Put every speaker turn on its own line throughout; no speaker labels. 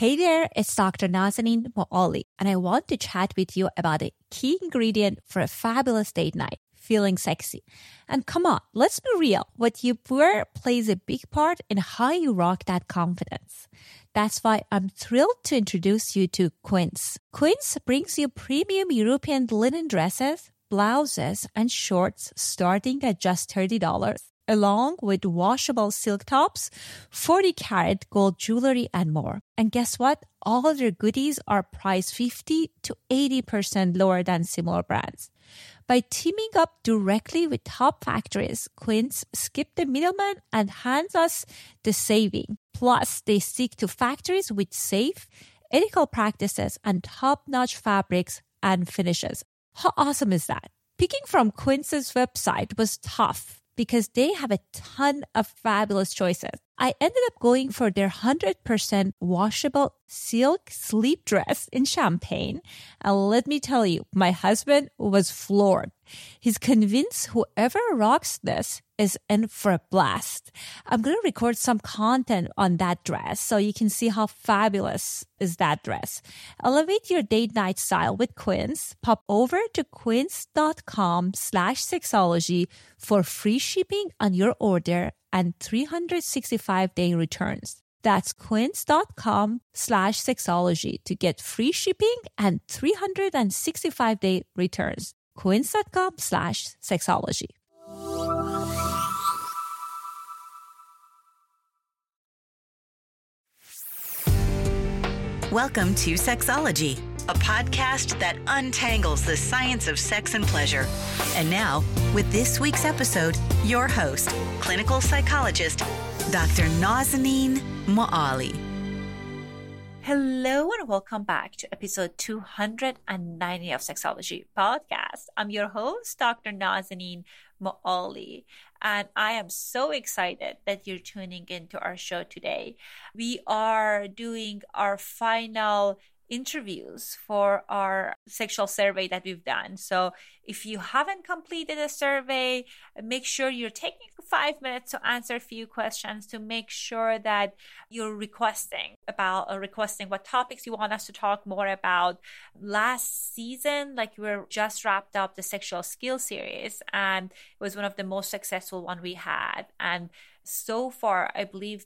Hey there, it's Dr. Nazanin Moali, and I want to chat with you about a key ingredient for a fabulous date night, feeling sexy. And come on, let's be real. What you wear plays a big part in how you rock that confidence. That's why I'm thrilled to introduce you to Quince. Quince brings you premium European linen dresses, blouses, and shorts starting at just $30, along with washable silk tops, 40-karat gold jewelry, and more. And guess what? All of their goodies are priced 50 to 80% lower than similar brands. By teaming up directly with top factories, Quince skipped the middleman and hands us the saving. Plus, they stick to factories with safe, ethical practices and top-notch fabrics and finishes. How awesome is that? Picking from Quince's website was tough because they have a ton of fabulous choices. I ended up going for their 100% washable silk sleep dress in champagne. And let me tell you, my husband was floored. He's convinced whoever rocks this is in for a blast. I'm going to record some content on that dress so you can see how fabulous is that dress. Elevate your date night style with Quince. Pop over to quince.com/sexology for free shipping on your order and 365-day returns. That's quince.com/sexology to get free shipping and 365-day returns. Quince.com/sexology.
Welcome to Sexology, a podcast that untangles the science of sex and pleasure. And now, with this week's episode, your host, clinical psychologist, Dr. Nazanin Moali.
Hello and welcome back to episode 290 of Sexology Podcast. I'm your host, Dr. Nazanin Moali, and I am so excited that you're tuning into our show today. We are doing our final interviews for our sexual survey that we've done. So if you haven't completed a survey, make sure you're taking 5 minutes to answer a few questions to make sure that you're requesting what topics you want us to talk more about. Last season, we're just wrapped up the sexual skills series, and it was one of the most successful one we had. And so far, I believe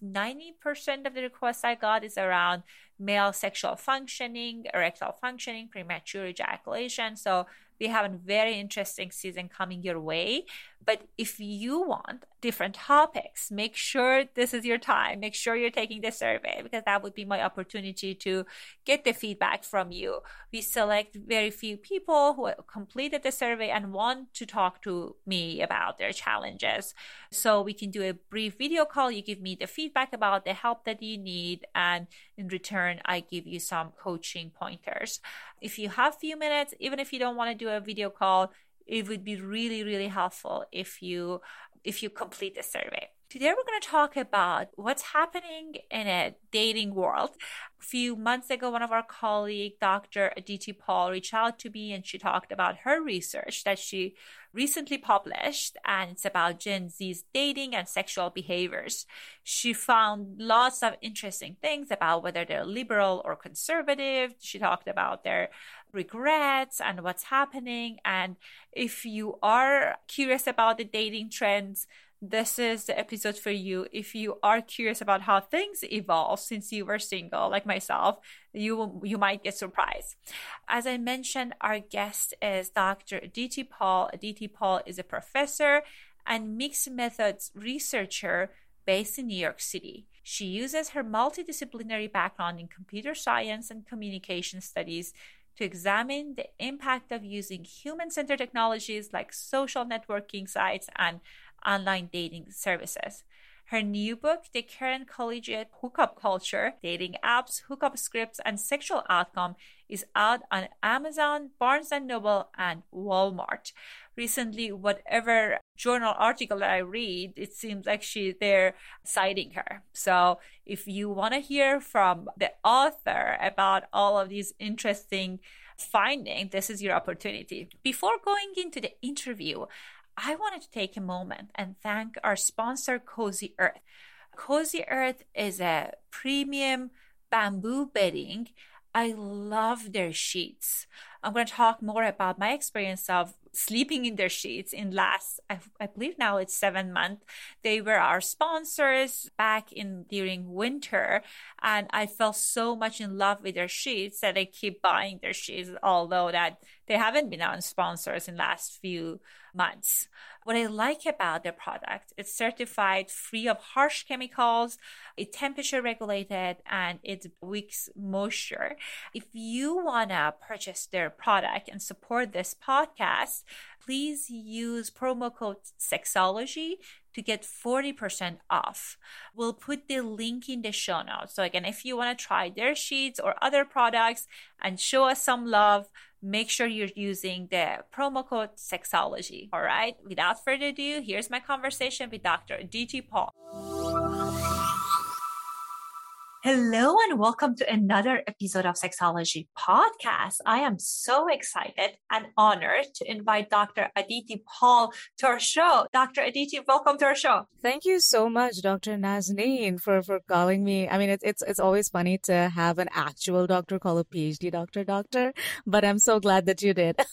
90% of the requests I got is around male sexual functioning, erectile functioning, premature ejaculation. So we have a very interesting season coming your way. But if you want different topics, make sure this is your time. Make sure you're taking the survey, because that would be my opportunity to get the feedback from you. We select very few people who completed the survey and want to talk to me about their challenges. So we can do a brief video call. You give me the feedback about the help that you need, and in return, I give you some coaching pointers. If you have a few minutes, even if you don't want to do a video call, it would be really, really helpful if you complete the survey. Today, we're going to talk about what's happening in a dating world. A few months ago, one of our colleagues, Dr. Aditi Paul, reached out to me and she talked about her research that she recently published, and it's about Gen Z's dating and sexual behaviors. She found lots of interesting things about whether they're liberal or conservative. She talked about their regrets and what's happening. And if you are curious about the dating trends, this is the episode for you. If you are curious about how things evolve since you were single, like myself, you might get surprised. As I mentioned, our guest is Dr. Aditi Paul. Aditi Paul is a professor and mixed methods researcher based in New York City. She uses her multidisciplinary background in computer science and communication studies to examine the impact of using human-centered technologies like social networking sites and online dating services. Her new book, The Current Collegiate Hookup Culture, Dating Apps, Hookup Scripts, and Sexual Outcome, is out on Amazon, Barnes & Noble, and Walmart. Recently, whatever journal article that I read, it seems like they're citing her. So if you want to hear from the author about all of these interesting findings, this is your opportunity. Before going into the interview, I wanted to take a moment and thank our sponsor, Cozy Earth. Cozy Earth is a premium Bamboo Bedding. I love their sheets. I'm going to talk more about my experience of sleeping in their sheets in last, I believe now it's 7 months. They were our sponsors back in during winter, and I fell so much in love with their sheets that I keep buying their sheets, although that they haven't been our sponsors in last few months. What I like about their product, it's certified free of harsh chemicals, it's temperature regulated, and it wicks moisture. If you want to purchase their product and support this podcast, please use promo code Sexology to get 40% off. We'll put the link in the show notes. So again, if you want to try their sheets or other products and show us some love, make sure you're using the promo code Sexology. All right. Without further ado, here's my conversation with Dr. Aditi Paul. Hello and welcome to another episode of Sexology Podcast. I am so excited and honored to invite Dr. Aditi Paul to our show. Dr. Aditi, welcome to our show.
Thank you so much, Dr. Nazneen, for calling me. I mean, it's always funny to have an actual doctor call a PhD doctor, but I'm so glad that you did.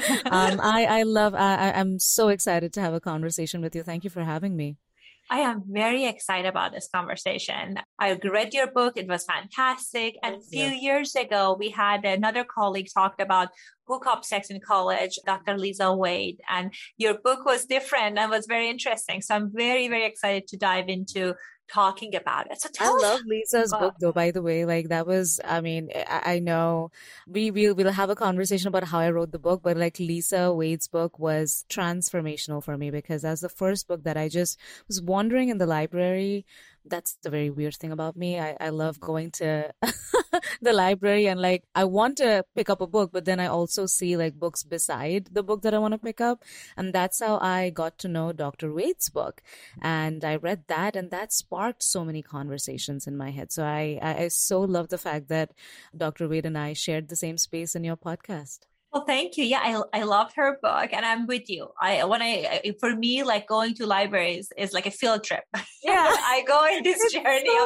I'm so excited to have a conversation with you. Thank you for having me.
I am very excited about this conversation. I read your book. It was fantastic. And a few years ago, we had another colleague talked about hookup sex in college, Dr. Lisa Wade, and your book was different and was very interesting. So I'm very, very excited to dive into talking about it. So
I love Lisa's book though, by the way. Like that was, I mean, I know we'll have a conversation about how I wrote the book, but like Lisa Wade's book was transformational for me because that's the first book that I just was wandering in the library. That's the very weird thing about me. I love going to the library and like I want to pick up a book, but then I also see like books beside the book that I want to pick up. And that's how I got to know Dr. Wade's book. And I read that and that sparked so many conversations in my head. So I so love the fact that Dr. Wade and I shared the same space in your podcast.
Well, thank you. Yeah, I loved her book and I'm with you. For me, like going to libraries is like a field trip.
Yeah.
I go in this journey of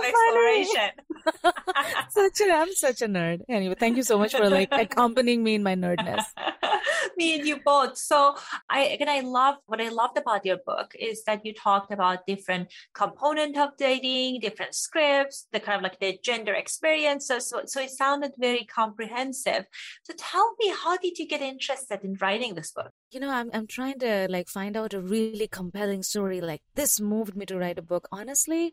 exploration.
I'm such a nerd. Anyway, thank you so much for like accompanying me in my nerdness.
Me and you both. So what I loved about your book is that you talked about different components of dating, different scripts, the kind of like the gender experiences. So it sounded very comprehensive. So tell me, how did you get interested in writing this book?
You know, I'm trying to like find out a really compelling story. Like this moved me to write a book. Honestly,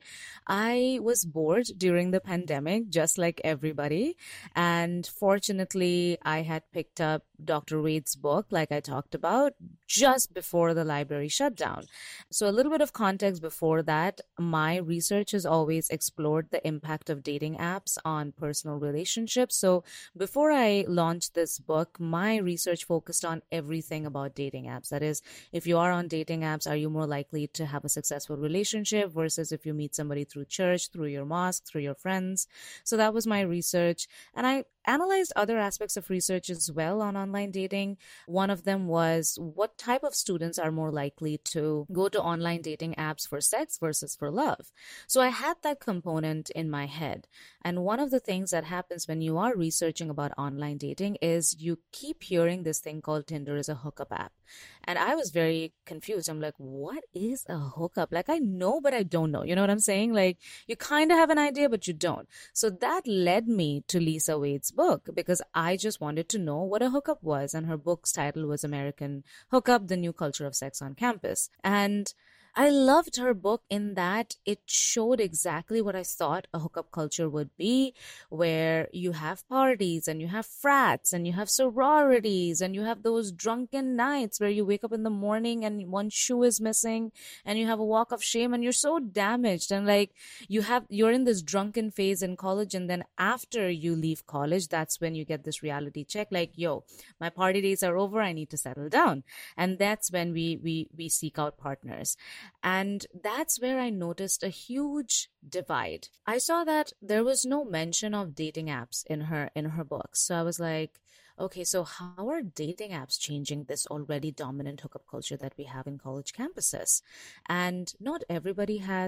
I was bored during the pandemic, just like everybody. And fortunately, I had picked up Dr. Wade's book, like I talked about, just before the library shut down. So a little bit of context before that, my research has always explored the impact of dating apps on personal relationships. So before I launched this book, my research focused on everything about dating apps. That is, if you are on dating apps, are you more likely to have a successful relationship versus if you meet somebody through church, through your mosque, through your friends? So that was my research. And I analyzed other aspects of research as well on online dating. One of them was what type of students are more likely to go to online dating apps for sex versus for love. So I had that component in my head. And one of the things that happens when you are researching about online dating is you keep hearing this thing called Tinder is a hookup app. And I was very confused. I'm like, what is a hookup? Like, I know, but I don't know. You know what I'm saying? Like, you kind of have an idea, but you don't. So that led me to Lisa Wade's book because I just wanted to know what a hookup was. And her book's title was American Hookup, The New Culture of Sex on Campus. And I loved her book in that it showed exactly what I thought a hookup culture would be, where you have parties and you have frats and you have sororities and you have those drunken nights where you wake up in the morning and one shoe is missing and you have a walk of shame and you're so damaged and like you're in this drunken phase in college, and then after you leave college, that's when you get this reality check like, yo, my party days are over, I need to settle down. And that's when we seek out partners. And that's where I noticed a huge divide. I saw that there was no mention of dating apps in her book. So I was like, okay, so how are dating apps changing this already dominant hookup culture that we have in college campuses? And not everybody has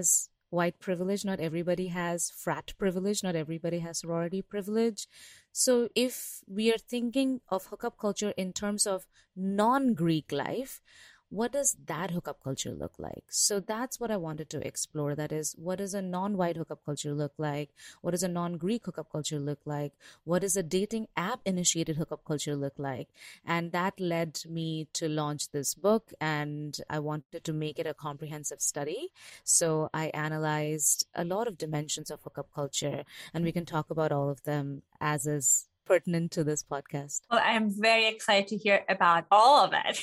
white privilege. Not everybody has frat privilege. Not everybody has sorority privilege. So if we are thinking of hookup culture in terms of non-Greek life, what does that hookup culture look like? So that's what I wanted to explore. That is, what does a non-white hookup culture look like? What does a non-Greek hookup culture look like? What does a dating app initiated hookup culture look like? And that led me to launch this book, and I wanted to make it a comprehensive study. So I analyzed a lot of dimensions of hookup culture, and we can talk about all of them as is pertinent to this podcast.
Well, I'm very excited to hear about all of it.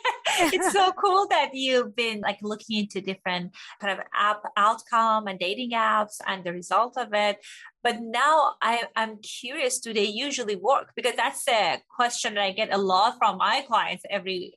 It's so cool that you've been like looking into different kind of app outcome and dating apps and the result of it. But now I'm curious, do they usually work? Because that's a question that I get a lot from my clients every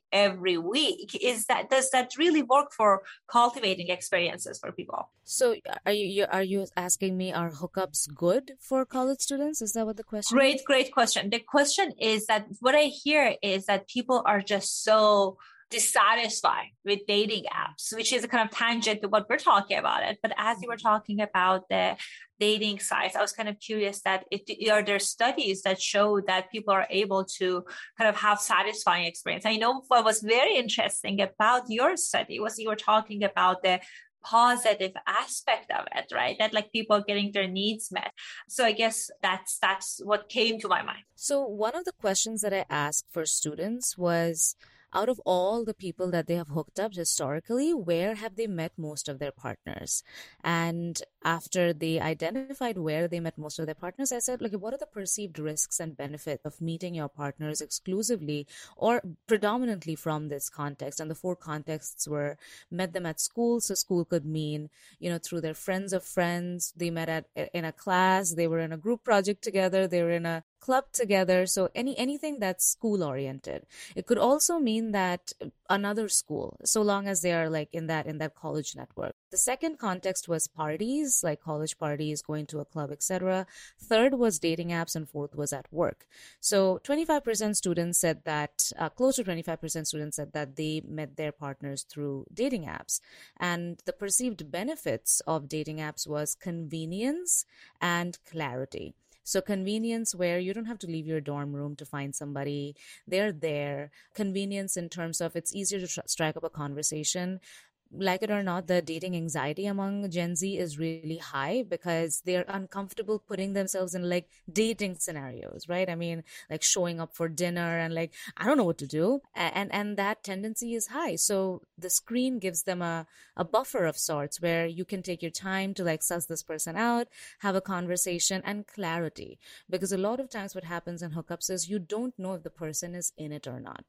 week, is that does that really work for cultivating experiences for people?
So are you asking me, are hookups good for college students? Is that what the question is?
Great question. The question is that what I hear is that people are just so dissatisfied with dating apps, which is a kind of tangent to what we're talking about it. But as you were talking about the dating sites, I was kind of curious that are there studies that show that people are able to kind of have satisfying experience? I know what was very interesting about your study was you were talking about the positive aspect of it, right? That like people getting their needs met. So I guess that's what came to my mind.
So one of the questions that I asked for students was, out of all the people that they have hooked up historically, where have they met most of their partners? And after they identified where they met most of their partners, I said, what are the perceived risks and benefits of meeting your partners exclusively or predominantly from this context? And the 4 contexts were: met them at school. So school could mean, through their friends of friends, they met in a class, they were in a group project together, they were in a club together. So anything that's school oriented. It could also mean that another school, so long as they are like in that college network. The second context was parties, like college parties, going to a club, etc. Third was dating apps, and fourth was at work. So 25% students said that, close to 25% students said that they met their partners through dating apps. And the perceived benefits of dating apps was convenience and clarity. So convenience, where you don't have to leave your dorm room to find somebody. They're there. Convenience in terms of it's easier to strike up a conversation. Like it or not, the dating anxiety among Gen Z is really high because they're uncomfortable putting themselves in like dating scenarios, right? I mean, like showing up for dinner and like, I don't know what to do. And that tendency is high. So the screen gives them a buffer of sorts where you can take your time to like suss this person out, have a conversation, and clarity. Because a lot of times what happens in hookups is you don't know if the person is in it or not.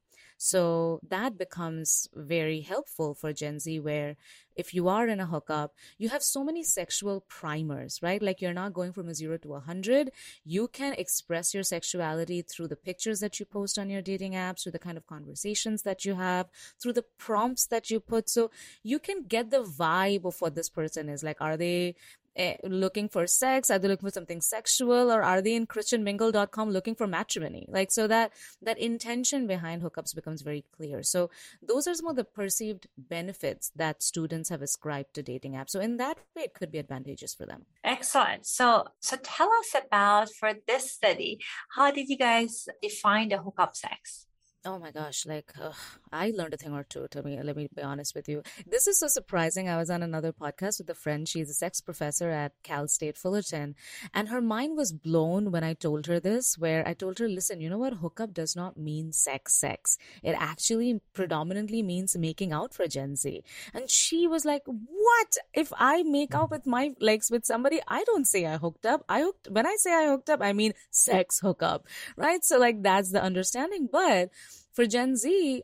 So that becomes very helpful for Gen Z, where if you are in a hookup, you have so many sexual primers, right? Like you're not going from a 0 to 100. You can express your sexuality through the pictures that you post on your dating apps, through the kind of conversations that you have, through the prompts that you put. So you can get the vibe of what this person is. Like, are they looking for sex? Are they looking for something sexual? Or are they in christianmingle.com looking for matrimony? Like, so that intention behind hookups becomes very clear. So those are some of the perceived benefits that students have ascribed to dating apps. So in that way, it could be advantageous for them.
Excellent. So tell us about, for this study, how did you guys define the hookup sex?
Oh my gosh, I learned a thing or two. Let me be honest with you. This is so surprising. I was on another podcast with a friend. She's a sex professor at Cal State Fullerton. And her mind was blown when I told her this, where I told her, listen, you know what? Hookup does not mean sex. It actually predominantly means making out for Gen Z. And she was like, what? If I make out with with somebody, I don't say I hooked up. When I say I hooked up, I mean sex hookup, right? So like that's the understanding. But for Gen Z,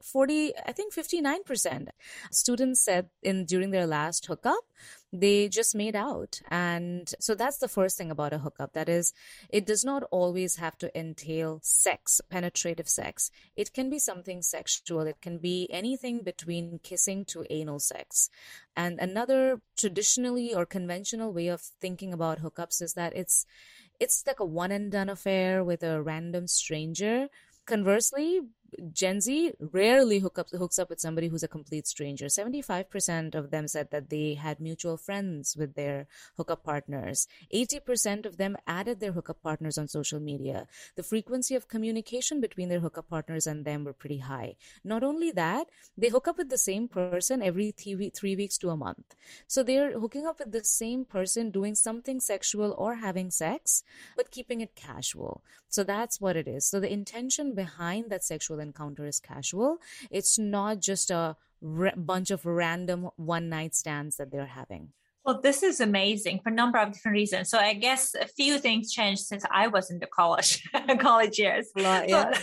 59% students said during their last hookup, they just made out. And so that's the first thing about a hookup. That is, it does not always have to entail sex, penetrative sex. It can be something sexual. It can be anything between kissing to anal sex. And another traditionally or conventional way of thinking about hookups is that it's like a one and done affair with a random stranger. Conversely, Gen Z rarely hooks up with somebody who's a complete stranger. 75% of them said that they had mutual friends with their hookup partners. 80% of them added their hookup partners on social media. The frequency of communication between their hookup partners and them were pretty high. Not only that, they hook up with the same person every 3 weeks to a month. So they're hooking up with the same person, doing something sexual or having sex, but keeping it casual. So that's what it is. So the intention behind that sexual encounter is casual. It's not just a bunch of random one-night stands that they're having.
Well, this is amazing for a number of different reasons. So I guess a few things changed since I was in the college years.
A lot, yeah.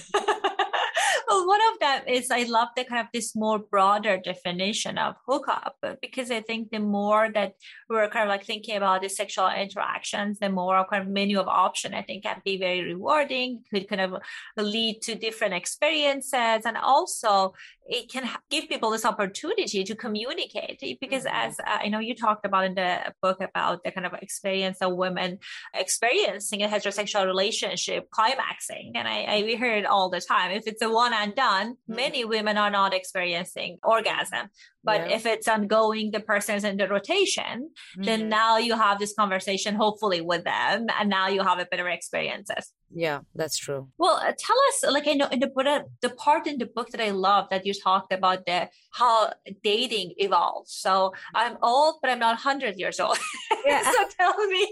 Well, one of them is I love the kind of this more broader definition of hookup, because I think the more that we're kind of like thinking about the sexual interactions, the more kind of menu of option, I think can be very rewarding, could kind of lead to different experiences. And also it can give people this opportunity to communicate, because as I know you talked about in the book about the kind of experience of women experiencing a heterosexual relationship climaxing. And we hear it all the time. If it's a one and done, many women are not experiencing orgasm. But if it's ongoing, the person is in the rotation, then now you have this conversation, hopefully with them, and now you have a better experiences.
Yeah, that's true.
Well, tell us, like I know in the part in the book that I love that you talked about how dating evolves. So I'm old, but I'm not 100 years old. Yeah. So tell me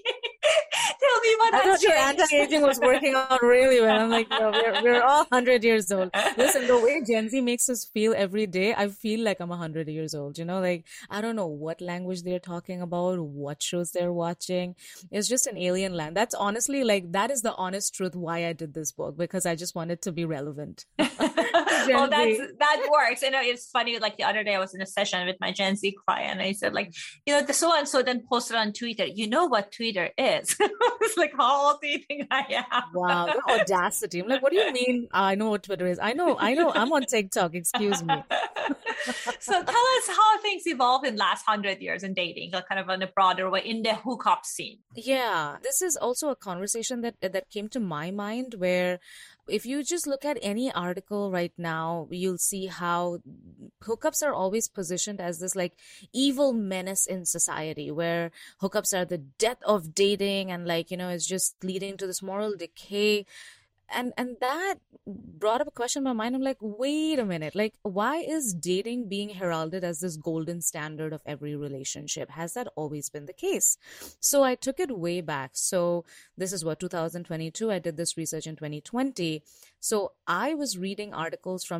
what
I
has
thought your
changed.
anti-aging was working out really well. I'm like, no, we're all 100 years old. Listen, the way Gen Z makes us feel every day, I feel like I'm 100 years old. You know, like I don't know what language they're talking about, what shows they're watching. It's just an alien land. That's honestly like that is the honest truth why I did this book, because I just wanted to be relevant.
Well, that works. I know it's funny. Like the other day, I was in a session with my Gen Z client, and I said, like, the so and so then posted on Twitter. You know what Twitter is? It's like, how old do you think I am?
Wow, the audacity! I'm like, what do you mean? I know what Twitter is. I know. I'm on TikTok. Excuse me.
So tell us how things evolved in the last 100 years in dating, like kind of in a broader way in the hookup scene.
Yeah, this is also a conversation that came to my mind, where if you just look at any article right now, you'll see how hookups are always positioned as this like evil menace in society, where hookups are the death of dating and like, it's just leading to this moral decay. And that brought up a question in my mind. I'm like, wait a minute, like, why is dating being heralded as this golden standard of every relationship? Has that always been the case? So I took it way back. So this is 2022. I did this research in 2020. So I was reading articles from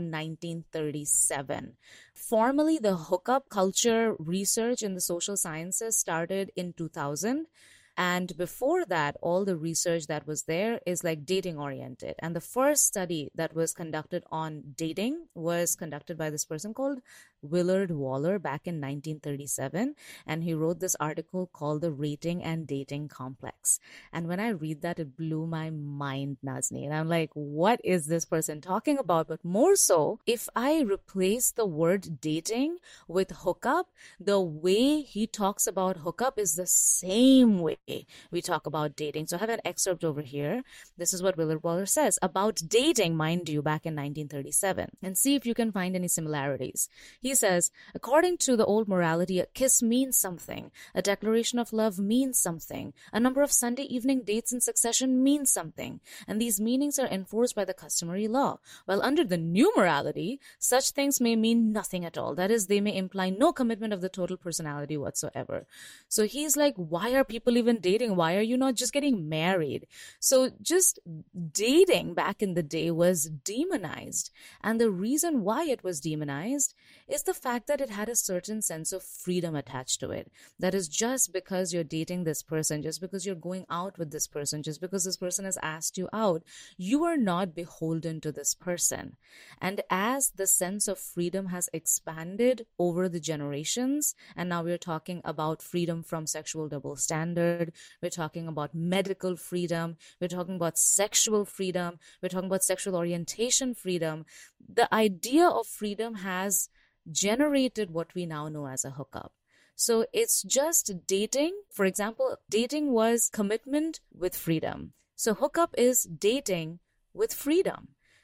1937. Formally, the hookup culture research in the social sciences started in 2000. And before that, all the research that was there is like dating oriented. And the first study that was conducted on dating was conducted by this person called Willard Waller back in 1937. And he wrote this article called The Rating and Dating Complex. And when I read that, it blew my mind, Nazni. And I'm like, what is this person talking about? But more so, if I replace the word dating with hookup, the way he talks about hookup is the same way we talk about dating. So I have an excerpt over here. This is what Willard Waller says about dating, mind you, back in 1937, and see if you can find any similarities. He says, according to the old morality, a kiss means something. A declaration of love means something. A number of Sunday evening dates in succession means something. And these meanings are enforced by the customary law. While under the new morality, such things may mean nothing at all. That is, they may imply no commitment of the total personality whatsoever. So he's like, why are people even dating? Why are you not just getting married? So just dating back in the day was demonized. And the reason why it was demonized is the fact that it had a certain sense of freedom attached to it. That is, just because you're dating this person, just because you're going out with this person, just because this person has asked you out, you are not beholden to this person. And as the sense of freedom has expanded over the generations, and now we're talking about freedom from sexual double standard, we're talking about medical freedom, we're talking about sexual freedom, we're talking about sexual orientation freedom, the idea of freedom has generated what we now know as a hookup. So it's just dating. For example, dating was commitment with freedom. So hookup is dating with freedom.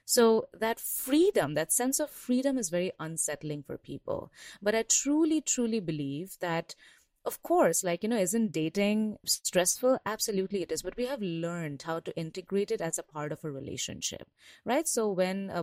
So that freedom, that sense of freedom is very unsettling for people. But I truly, truly believe that, of course, isn't dating stressful? Absolutely it is. But we have learned how to integrate it as a part of a relationship, right? So when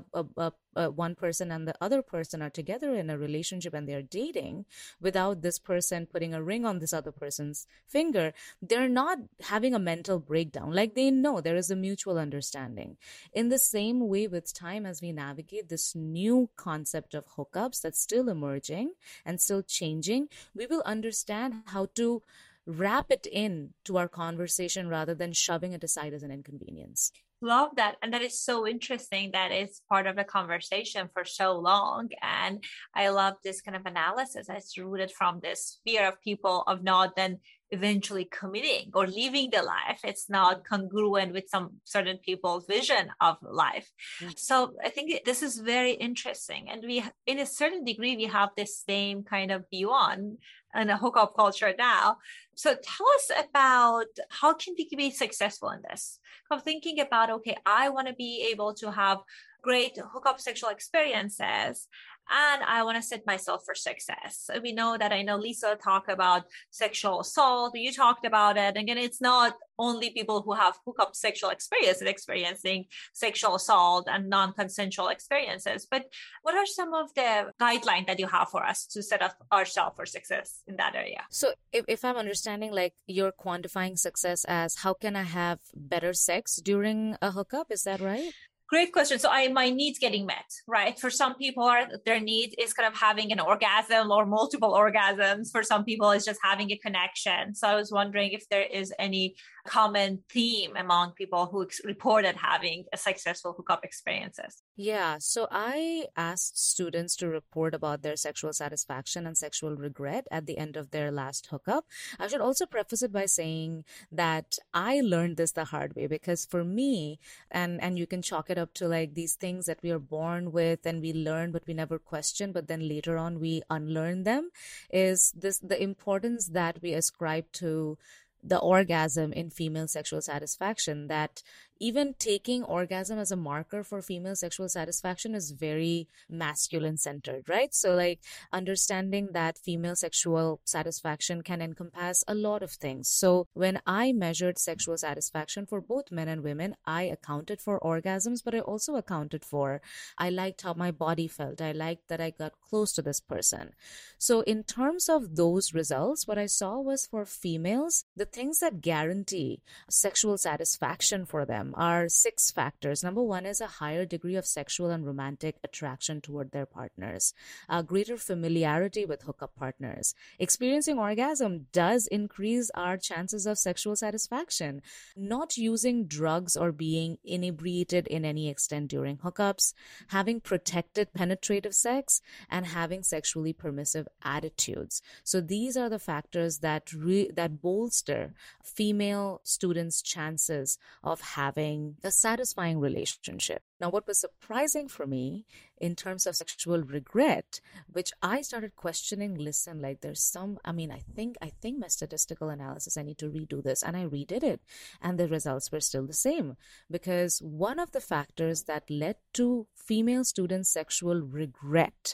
one person and the other person are together in a relationship and they're dating without this person putting a ring on this other person's finger, they're not having a mental breakdown. Like, they know there is a mutual understanding. In the same way, with time, as we navigate this new concept of hookups that's still emerging and still changing, we will understand how to wrap it in to our conversation rather than shoving it aside as an inconvenience.
Love that. And that is so interesting that it's part of the conversation for so long. And I love this kind of analysis that's rooted from this fear of people of not then eventually committing or living the life. It's not congruent with some certain people's vision of life. So I think this is very interesting. And we, in a certain degree, we have this same kind of view on a hookup culture now. So tell us about how can we be successful in this? I'm thinking about, okay, I want to be able to have great hookup sexual experiences, and I want to set myself for success. So we know that, I know Lisa talked about sexual assault. You talked about it. Again, it's not only people who have hookup sexual experience and experiencing sexual assault and non-consensual experiences. But what are some of the guidelines that you have for us to set up ourselves for success in that area?
So if I'm understanding, like, you're quantifying success as how can I have better sex during a hookup? Is that right?
Great question. So my needs getting met, right? For some people, their need is kind of having an orgasm or multiple orgasms. For some people, it's just having a connection. So I was wondering if there is any common theme among people who reported having a successful hookup experiences.
Yeah. So I asked students to report about their sexual satisfaction and sexual regret at the end of their last hookup. I should also preface it by saying that I learned this the hard way, because for me, and you can chalk it up to like these things that we are born with and we learn but we never question, but then later on we unlearn them, is this the importance that we ascribe to the orgasm in female sexual satisfaction, that even taking orgasm as a marker for female sexual satisfaction is very masculine centered, right? So like understanding that female sexual satisfaction can encompass a lot of things. So when I measured sexual satisfaction for both men and women, I accounted for orgasms, but I also accounted for, I liked how my body felt. I liked that I got close to this person. So in terms of those results, what I saw was for females, the things that guarantee sexual satisfaction for them are 6 factors. Number 1 is a higher degree of sexual and romantic attraction toward their partners, a greater familiarity with hookup partners. Experiencing orgasm does increase our chances of sexual satisfaction. Not using drugs or being inebriated in any extent during hookups, having protected penetrative sex, and having sexually permissive attitudes. So these are the factors that that bolster female students' chances of having a satisfying relationship. Now, what was surprising for me in terms of sexual regret, which I started questioning, listen, like there's some, I think my statistical analysis, I need to redo this. And I redid it. And the results were still the same. Because one of the factors that led to female students' sexual regret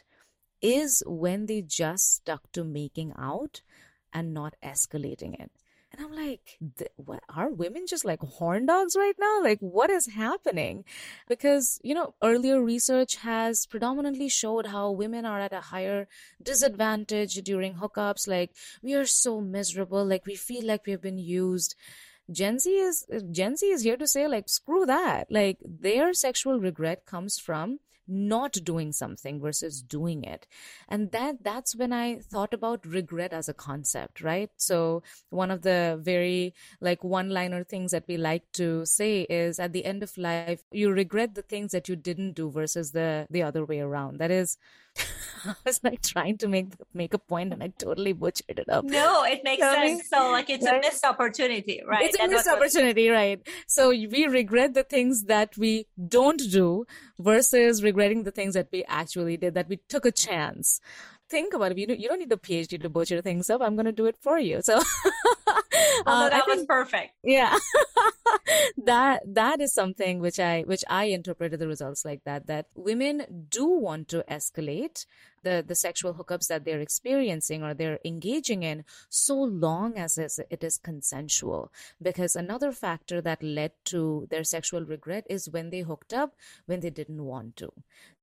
is when they just stuck to making out and not escalating it. And I'm like, what, are women just like horn dogs right now? Like, what is happening? Because, earlier research has predominantly showed how women are at a higher disadvantage during hookups. Like, we are so miserable. Like, we feel like we've been used. Gen Z is here to say, like, screw that. Like, their sexual regret comes from not doing something versus doing it. And that's when I thought about regret as a concept, right? So one of the very like one-liner things that we like to say is, at the end of life, you regret the things that you didn't do versus the other way around. That is, I was like trying to make a point and I totally butchered it up.
No, it makes sense. So like it's a missed opportunity, right?
It's a missed opportunity, right? So we regret the things that we don't do versus regretting the things that we actually did, that we took a chance. think about it. You don't need a PhD to butcher things up. I'm going to do it for you. So
Although that was perfect.
Yeah. That is something which I interpreted the results like that women do want to escalate the sexual hookups that they're experiencing or they're engaging in, so long as it is consensual. Because another factor that led to their sexual regret is when they hooked up when they didn't want to.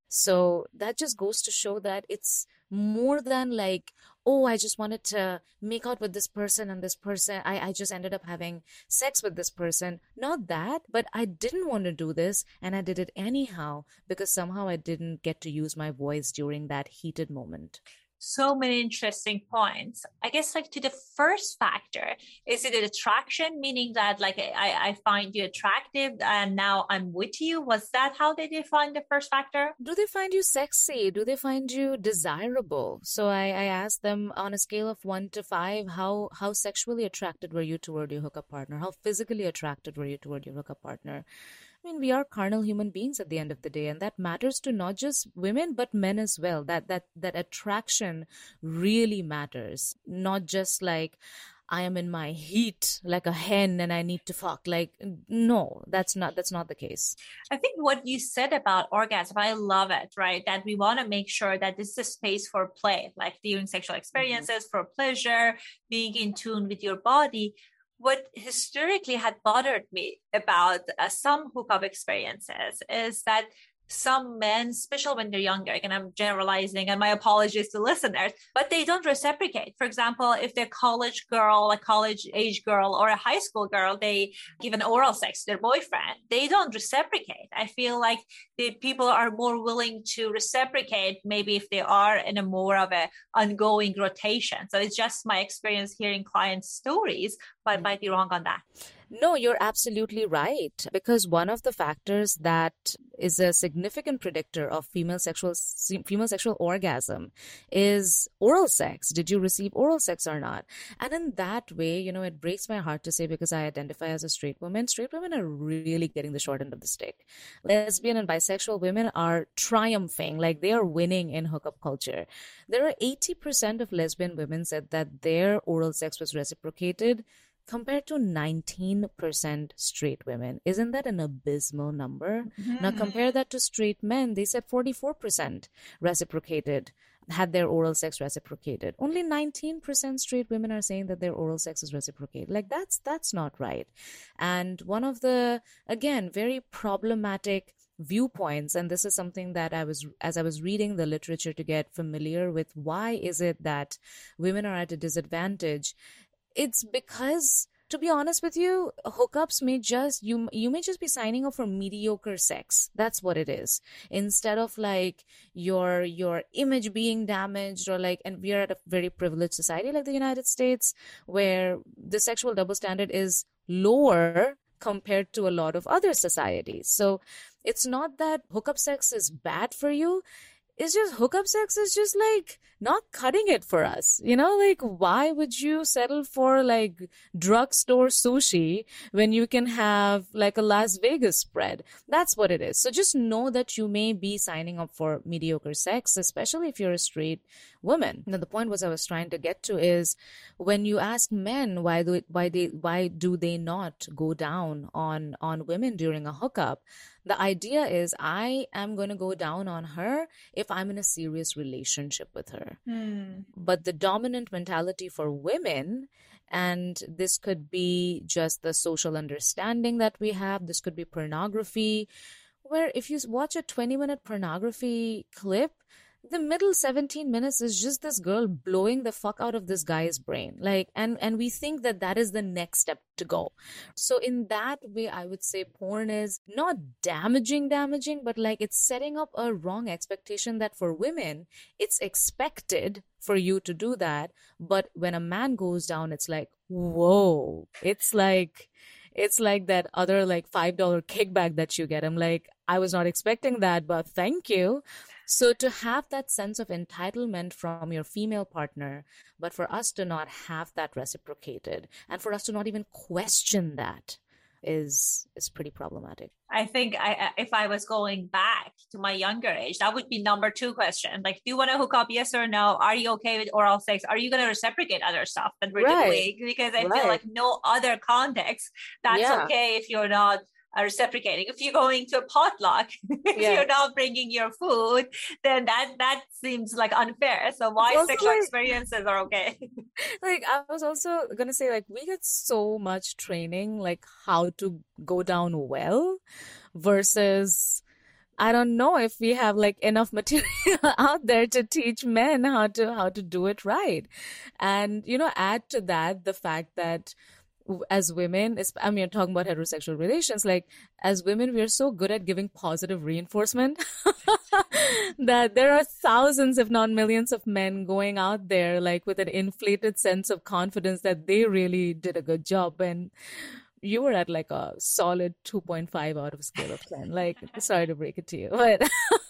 So that just goes to show that it's more than like, oh, I just wanted to make out with this person and this person. I just ended up having sex with this person. Not that, but I didn't want to do this and I did it anyhow because somehow I didn't get to use my voice during that heated moment.
So many interesting points. I guess like to the first factor, is it an attraction? Meaning that like I find you attractive and now I'm with you. Was that how they define the first factor?
Do they find you sexy? Do they find you desirable? So I asked them on a scale of 1 to 5, how sexually attracted were you toward your hookup partner? How physically attracted were you toward your hookup partner? I mean, we are carnal human beings at the end of the day, and that matters to not just women, but men as well. That attraction really matters. Not just like, I am in my heat like a hen and I need to fuck. Like, no, that's not the case.
I think what you said about orgasm, I love it, right? That we want to make sure that this is a space for play, like during sexual experiences, for pleasure, being in tune with your body. What historically had bothered me about some hookup experiences is that some men, especially when they're younger, and I'm generalizing, and my apologies to listeners, but they don't reciprocate. For example, if they're a college girl, a college age girl, or a high school girl, they give an oral sex to their boyfriend. They don't reciprocate. I feel like the people are more willing to reciprocate, maybe if they are in a more of a ongoing rotation. So it's just my experience hearing clients' stories, but I might be wrong on that.
No, you're absolutely right. Because one of the factors that is a significant predictor of female sexual orgasm is oral sex. Did you receive oral sex or not? And in that way, it breaks my heart to say, because I identify as a straight woman are really getting the short end of the stick. Lesbian and bisexual women are triumphing, like they are winning in hookup culture. There are 80% of lesbian women said that their oral sex was reciprocated, compared to 19% straight women. Isn't that an abysmal number? Mm-hmm. Now compare that to straight men. They said 44% had their oral sex reciprocated. Only 19% straight women are saying that their oral sex is reciprocated. Like that's not right. And one of the, again, very problematic viewpoints, and this is something that as I was reading the literature to get familiar with why is it that women are at a disadvantage, it's because, to be honest with you, hookups may just, you may just be signing up for mediocre sex. That's what it is. Instead of like your image being damaged, or like, and we are at a very privileged society like the United States, where the sexual double standard is lower compared to a lot of other societies. So it's not that hookup sex is bad for you. It's just hookup sex is just like not cutting it for us. Like, why would you settle for like drugstore sushi when you can have like a Las Vegas spread? That's what it is. So just know that you may be signing up for mediocre sex, especially if you're a straight woman. Now, the point I was trying to get to is, when you ask men why do they not go down on women during a hookup, the idea is, I am going to go down on her if I'm in a serious relationship with her. But the dominant mentality for women, and this could be just the social understanding that we have, this could be pornography, where if you watch a 20-minute pornography clip, the middle 17 minutes is just this girl blowing the fuck out of this guy's brain. Like, and we think that is the next step to go. So in that way, I would say porn is not damaging, but like it's setting up a wrong expectation that for women, it's expected for you to do that. But when a man goes down, it's like, whoa, it's like that other like $5 kickback that you get. I'm like, I was not expecting that, but thank you. So to have that sense of entitlement from your female partner, but for us to not have that reciprocated, and for us to not even question that, is pretty problematic.
I think if I was going back to my younger age, that would be number 2 question. Like, do you want to hook up? Yes or no? Are you okay with oral sex? Are you going to reciprocate other stuff that we're doing? Because I feel like no other context that's okay if you're not reciprocating. If you're going to a potluck, if you're not bringing your food, then that seems like unfair. So why sexual experiences are okay?
Like, I was also gonna say, like, we get so much training, like how to go down well, versus I don't know if we have like enough material out there to teach men how to do it right. And add to that the fact that as women, I mean, talking about heterosexual relations, like as women, we are so good at giving positive reinforcement that there are thousands, if not millions of men going out there like with an inflated sense of confidence that they really did a good job. And you were at like a solid 2.5 out of a scale of 10. Like, sorry to break it to you, but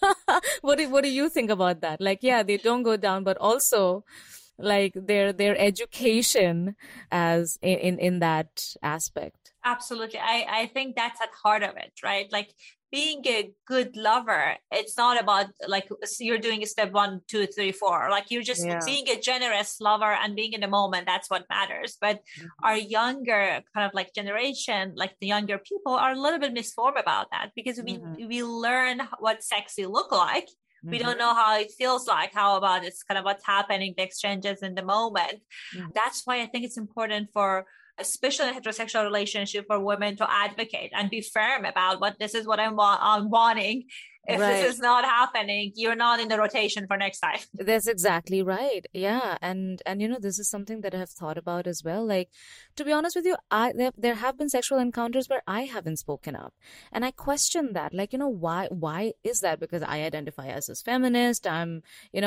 what do you think about that? Like, yeah, they don't go down, but also like their education as in that aspect.
Absolutely. I think that's at heart of it, right? Like being a good lover, it's not about like you're doing step 1, 2, 3, 4. Like you're just being a generous lover and being in the moment. That's what matters. But our younger kind of like generation, like the younger people are a little bit misinformed about that because we learn what sexy look like. We don't know how it feels like. How about it's kind of what's happening, the exchanges in the moment. That's why I think it's important for, especially in a heterosexual relationship, for women to advocate and be firm about what this is what I'm wanting. If this is not happening, you're not in the rotation for next time.
That's exactly right. Yeah. And this is something that I have thought about as well. Like, to be honest with you, there have been sexual encounters where I haven't spoken up. And I question that. Like, why is that? Because I identify as a feminist. I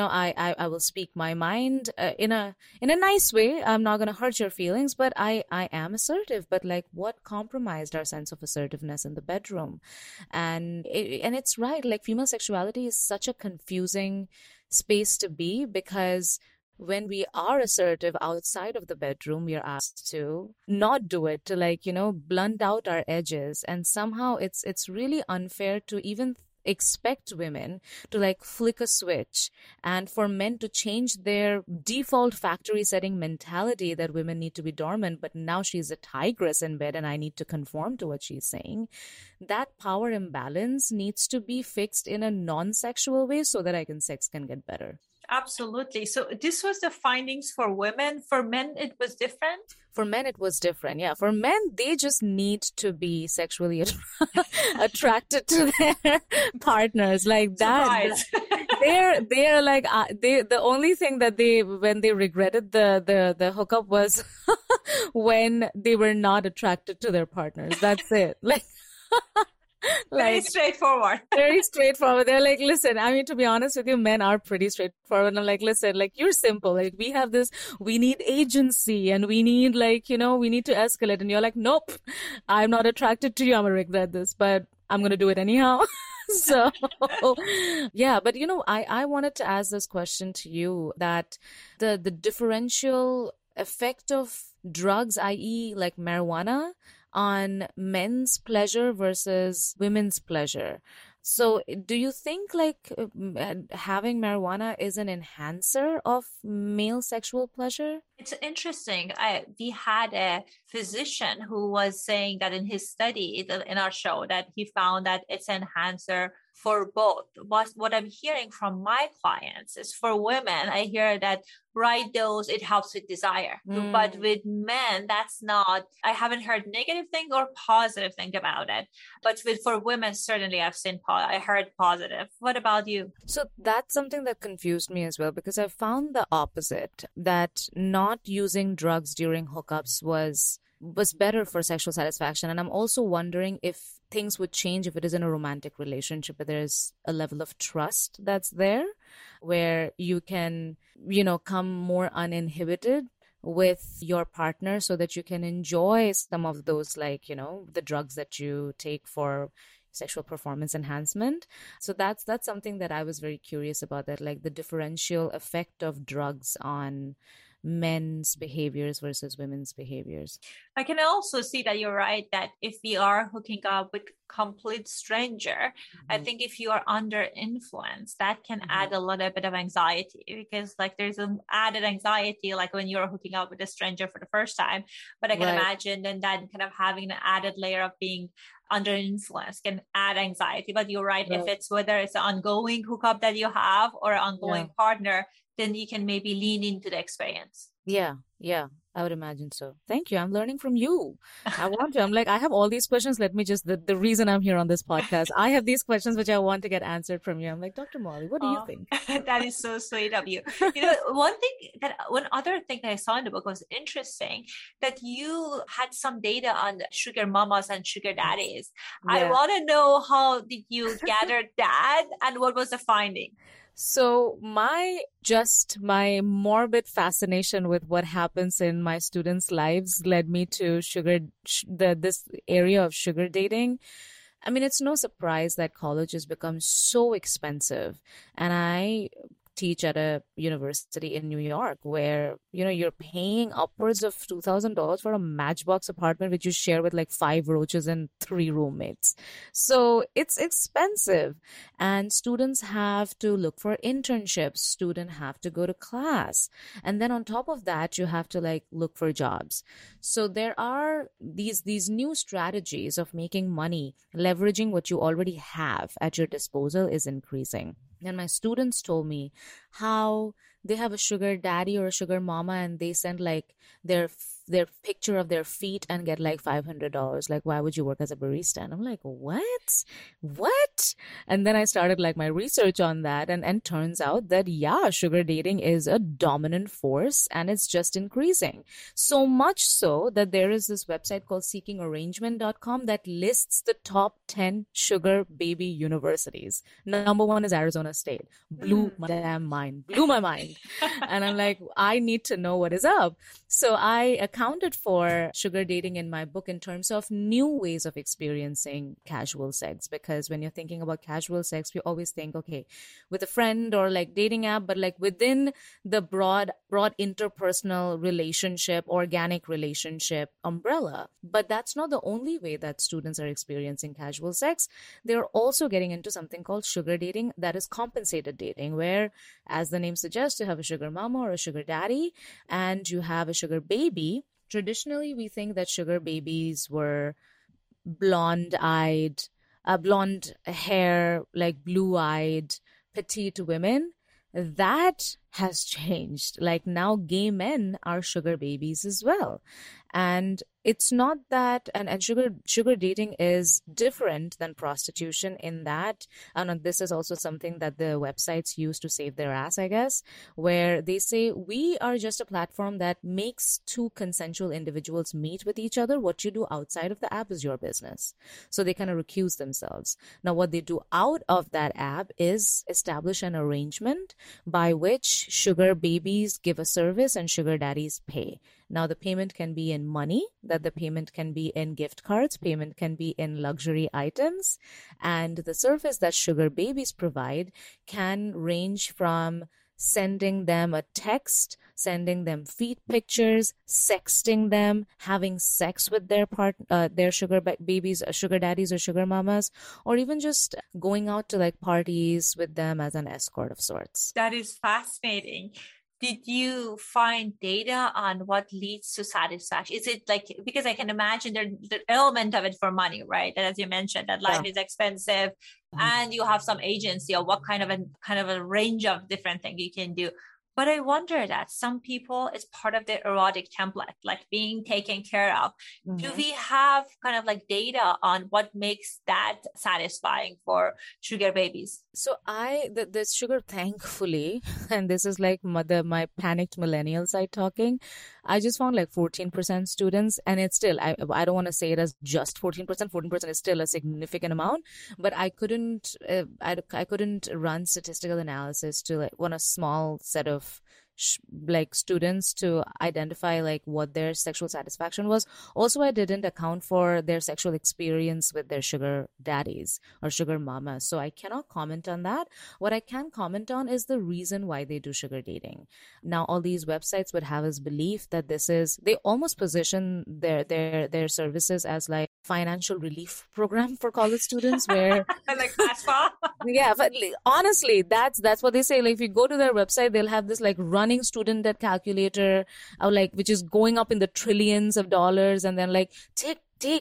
will speak my mind in a nice way. I'm not going to hurt your feelings, but I am assertive. But like, what compromised our sense of assertiveness in the bedroom? And it's right. Like female sexuality is such a confusing space to be because when we are assertive outside of the bedroom, we are asked to not do it, to blunt out our edges. And somehow it's really unfair to even expect women to like flick a switch and for men to change their default factory setting mentality that women need to be dormant, but now she's a tigress in bed and I need to conform to what she's saying. That power imbalance needs to be fixed in a non-sexual way so that sex can get better.
Absolutely. So this was the findings for women. For men, it was different?
For men, it was different. Yeah. For men, they just need to be sexually attracted to their partners like that. They're like, the only thing that when they regretted the hookup was when they were not attracted to their partners. That's it. Like,
very straightforward.
Very straightforward. They're like, listen, I mean, to be honest with you, men are pretty straightforward. And I'm like, listen, like, you're simple. Like, we need agency and we need we need to escalate. And you're like, nope, I'm not attracted to you. I'm going to regret this, but I'm going to do it anyhow. So, yeah, but I wanted to ask this question to you, that the differential effect of drugs, i.e. like marijuana, on men's pleasure versus women's pleasure. So do you think like having marijuana is an enhancer of male sexual pleasure?
It's interesting. We had a physician who was saying that in his study in our show that he found that it's an enhancer for both. What I'm hearing from my clients is for women, I hear that right dose, it helps with desire. But with men, that's not, I haven't heard negative thing or positive thing about it. But for women, certainly I heard positive. What about you?
So that's something that confused me as well, because I found the opposite, that not using drugs during hookups was better for sexual satisfaction. And I'm also wondering if things would change if it is in a romantic relationship, but there's a level of trust that's there where you can, come more uninhibited with your partner so that you can enjoy some of those, the drugs that you take for sexual performance enhancement. So that's something that I was very curious about, that like the differential effect of drugs on men's behaviors versus women's behaviors.
I can also see that you're right, that if we are hooking up with complete stranger, I think if you are under influence, that can add a little bit of anxiety, because like there's an added anxiety like when you're hooking up with a stranger for the first time. But I can imagine then that kind of having an added layer of being under influence can add anxiety. But you're right, if it's whether it's an ongoing hookup that you have or an ongoing partner, then you can maybe lean into the experience.
Yeah, I would imagine so. Thank you. I'm learning from you. I'm like, I have all these questions. Let me just, the reason I'm here on this podcast, I have these questions which I want to get answered from you. I'm like, Dr. Molly, what do you think?
That is so sweet of you. One other thing that I saw in the book was interesting, that you had some data on sugar mamas and sugar daddies. I want to know, how did you gather that and what was the finding?
So my morbid fascination with what happens in my students' lives led me to this area of sugar dating. I mean, it's no surprise that college has become so expensive. And I teach at a university in New York where, you're paying upwards of $2,000 for a matchbox apartment, which you share with like 5 roaches and 3 roommates. So it's expensive. And students have to look for internships. Students have to go to class. And then on top of that, you have to like look for jobs. So there are these new strategies of making money, leveraging what you already have at your disposal is increasing. And my students told me how they have a sugar daddy or a sugar mama, and they send like their picture of their feet and get like $500. Like, why would you work as a barista? And I'm like, what? And then I started like my research on that, and turns out that sugar dating is a dominant force, and it's just increasing. So much so that there is this website called seekingarrangement.com that lists the top 10 sugar baby universities. Number 1 is Arizona State. Blew my mind. And I'm like, I need to know what is up. So I accounted for sugar dating in my book in terms of new ways of experiencing casual sex, because when you're thinking about casual sex, we always think, okay, with a friend or like dating app, but like within the broad interpersonal relationship, organic relationship umbrella. But that's not the only way that students are experiencing casual sex. They're also getting into something called sugar dating, that is compensated dating, where, as the name suggests, you have a sugar mama or a sugar daddy, and you have a sugar baby. Traditionally, we think that sugar babies were blonde hair, like blue-eyed, petite women. That has changed. Like now gay men are sugar babies as well. And it's not that, and sugar dating is different than prostitution in that, and this is also something that the websites use to save their ass, I guess, where they say, we are just a platform that makes 2 consensual individuals meet with each other. What you do outside of the app is your business. So they kind of recuse themselves. Now, what they do out of that app is establish an arrangement by which sugar babies give a service and sugar daddies pay. Now, the payment can be in money, that the payment can be in gift cards, payment can be in luxury items, and the service that sugar babies provide can range from sending them a text, sending them feet pictures, sexting them, having sex with their sugar babies, sugar daddies or sugar mamas, or even just going out to like parties with them as an escort of sorts.
That is fascinating. Did you find data on what leads to satisfaction? Is it like, because I can imagine there's the element of it for money, right? And as you mentioned, that life is expensive, and you have some agency or what kind of a range of different things you can do. But I wonder that some people, it's part of their erotic template, like being taken care of. Do we have kind of like data on what makes that satisfying for sugar babies?
So the sugar, thankfully, and this is like my panicked millennial side talking, I just found like 14% students, and it's still, I don't want to say it as just 14%. 14% is still a significant amount, but I couldn't run statistical analysis to like on a small set of like students to identify like what their sexual satisfaction was. Also, I didn't account for their sexual experience with their sugar daddies or sugar mamas. So I cannot comment on that. What I can comment on is the reason why they do sugar dating. Now, all these websites would have us believe that they almost position their services as like financial relief program for college students where
like FAFSA.
yeah, but honestly, that's what they say. Like if you go to their website, they'll have this like running student debt calculator, or like which is going up in the trillions of dollars, and then like take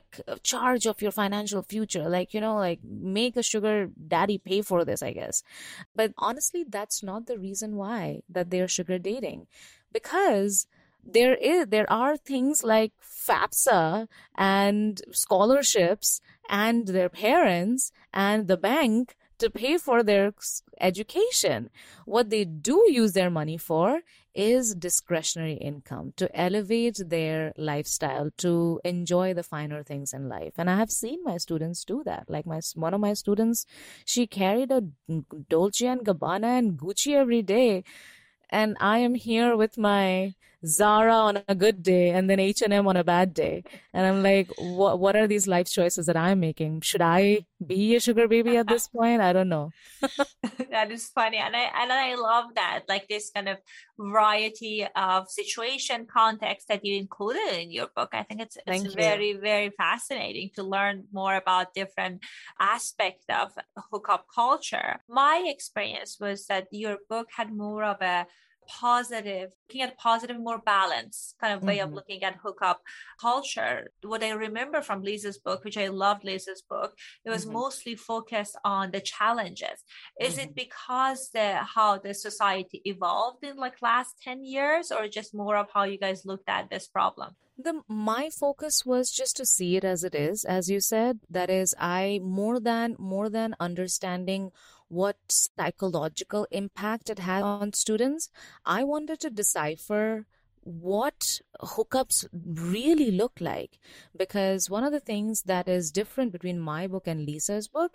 charge of your financial future, like, you know, like make a sugar daddy pay for this, I guess. But honestly, that's not the reason why that they're sugar dating, because there are things like FAFSA and scholarships and their parents and the bank to pay for their education. What they do use their money for is discretionary income to elevate their lifestyle, to enjoy the finer things in life. And I have seen my students do that. Like one of my students, she carried a Dolce and Gabbana and Gucci every day. And I am here with my Zara on a good day and then H&M on a bad day. And I'm like, what are these life choices that I'm making? Should I be a sugar baby at this point? I don't know.
That is funny. And I love that, like this kind of variety of situation context that you included in your book. I think it's very, very fascinating to learn more about different aspects of hookup culture. My experience was that your book had more of a looking at positive, more balanced kind of way of looking at hookup culture. What I remember from Lisa's book, which I loved Lisa's book, it was mostly focused on the challenges. Is it because how the society evolved in like last 10 years, or just more of how you guys looked at this problem?
My focus was just to see it as it is, as you said. That is, I more than understanding what psychological impact it had on students, I wanted to decipher what hookups really look like. Because one of the things that is different between my book and Lisa's book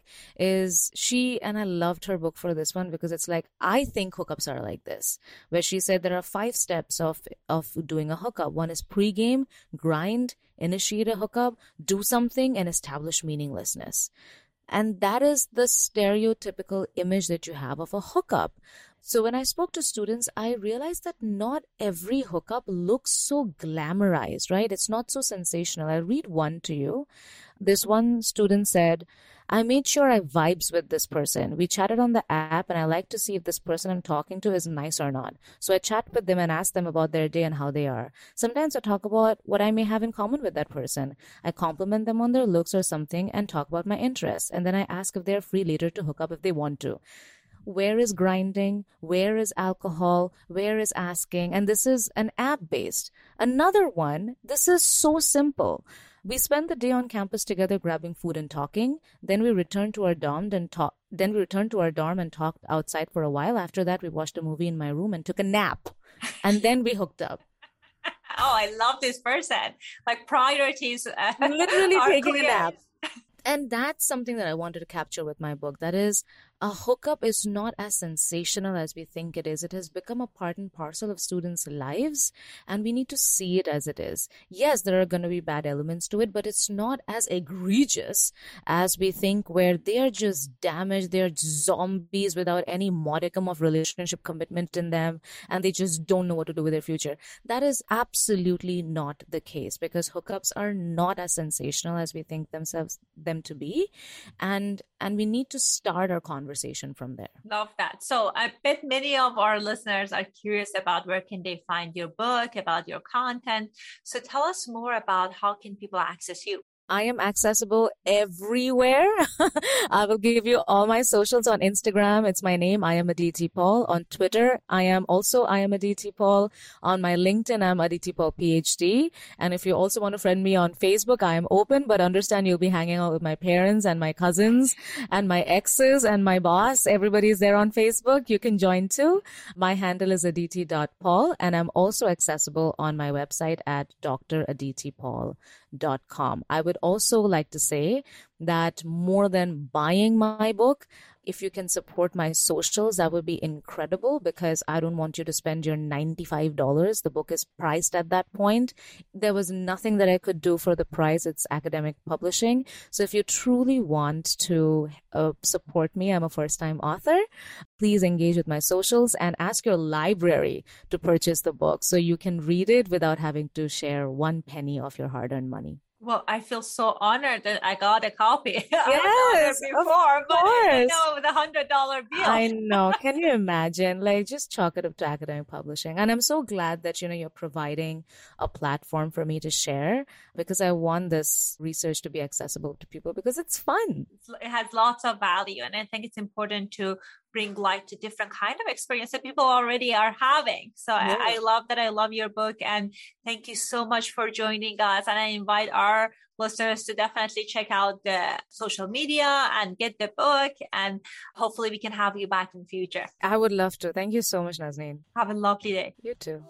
is and I loved her book for this one, because it's like, I think hookups are like this, where she said there are 5 steps of doing a hookup. One is pregame, grind, initiate a hookup, do something, and establish meaninglessness. And that is the stereotypical image that you have of a hookup. So when I spoke to students, I realized that not every hookup looks so glamorized, right? It's not so sensational. I'll read one to you. This one student said, I made sure I vibes with this person. We chatted on the app and I like to see if this person I'm talking to is nice or not. So I chat with them and ask them about their day and how they are. Sometimes I talk about what I may have in common with that person. I compliment them on their looks or something and talk about my interests. And then I ask if they're free later to hook up if they want to. Where is grinding? Where is alcohol? Where is asking? And this is an app-based. Another one, this is so simple. We spent the day on campus together grabbing food and talking. Then we returned to our dorm and talked outside for a while. After that, we watched a movie in my room and took a nap. And then we hooked up.
Oh, I love this person. Like priorities.
Literally taking a nap. And that's something that I wanted to capture with my book. That is, a hookup is not as sensational as we think it is. It has become a part and parcel of students' lives, and we need to see it as it is. Yes, there are going to be bad elements to it, but it's not as egregious as we think, where they are just damaged, they're zombies without any modicum of relationship commitment in them, and they just don't know what to do with their future. That is absolutely not the case, because hookups are not as sensational as we think them to be, and we need to start our conversation from there.
Love that. So I bet many of our listeners are curious about where can they find your book, about your content. So tell us more about how can people access you.
I am accessible everywhere. I will give you all my socials. On Instagram, it's my name, I am Aditi Paul. On Twitter, I am Aditi Paul. On my LinkedIn, I'm Aditi Paul PhD. And if you also want to friend me on Facebook, I am open, but understand you'll be hanging out with my parents and my cousins and my exes and my boss. Everybody's there on Facebook. You can join too. My handle is aditi.paul, and I'm also accessible on my website at draditipaul.com. I would also like to say that more than buying my book, if you can support my socials, that would be incredible, because I don't want you to spend your $95. The book is priced at that point. There was nothing that I could do for the price. It's academic publishing. So if you truly want to support me, I'm a first-time author, please engage with my socials and ask your library to purchase the book so you can read it without having to share one penny of your hard-earned money.
Well, I feel so honored that I got a copy.
Yes,
I before, but I
course.
know with $100 bill.
I know. Can you imagine? Like, just chalk it up to academic publishing. And I'm so glad that, you're providing a platform for me to share, because I want this research to be accessible to people because it's fun.
It has lots of value. And I think it's important to bring light to different kind of experience that people already are having. So yeah. I love that. I love your book. And thank you so much for joining us. And I invite our listeners to definitely check out the social media and get the book. And hopefully we can have you back in the future.
I would love to. Thank you so much, Nazneen.
Have a lovely day.
You too.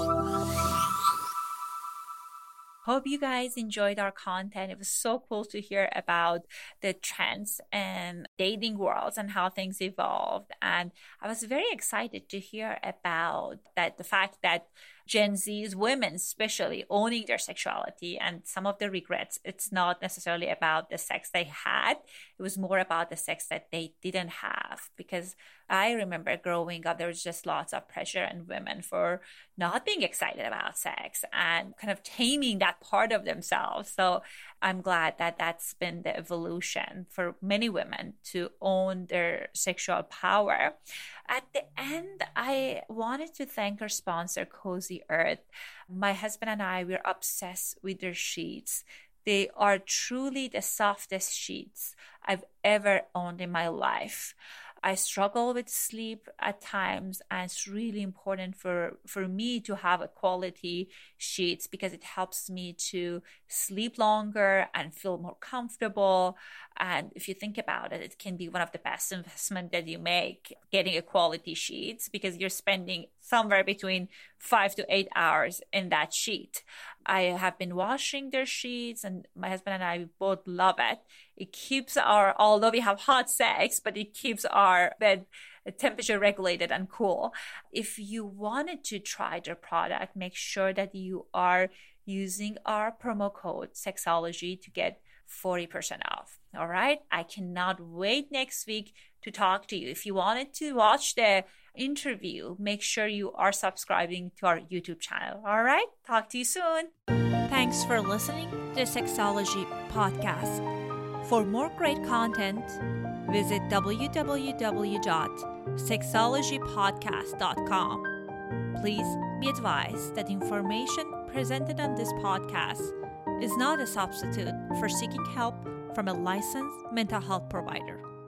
Hope you guys enjoyed our content. It was so cool to hear about the trends and dating worlds and how things evolved. And I was very excited to hear about the fact that Gen Z's women, especially, owning their sexuality and some of the regrets. It's not necessarily about the sex they had. It was more about the sex that they didn't have. Because I remember growing up, there was just lots of pressure on women for not being excited about sex and kind of taming that part of themselves. So I'm glad that that's been the evolution for many women to own their sexual power. At the end, I wanted to thank our sponsor, Cozy Earth. My husband and I, we're obsessed with their sheets. They are truly the softest sheets I've ever owned in my life. I struggle with sleep at times, and it's really important for me to have a quality sheets because it helps me to sleep longer and feel more comfortable. And if you think about it, it can be one of the best investment that you make, getting a quality sheets, because you're spending somewhere between 5 to 8 hours in that sheet. I have been washing their sheets, and my husband and I both love it. It keeps although we have hot sex, but it keeps our bed temperature regulated and cool. If you wanted to try their product, make sure that you are using our promo code Sexology to get 40% off. All right. I cannot wait next week to talk to you. If you wanted to watch the interview, make sure you are subscribing to our YouTube channel. All right. Talk to you soon. Thanks for listening to the Sexology podcast. For more great content, visit www.sexologypodcast.com. Please be advised that information presented on this podcast is not a substitute for seeking help from a licensed mental health provider.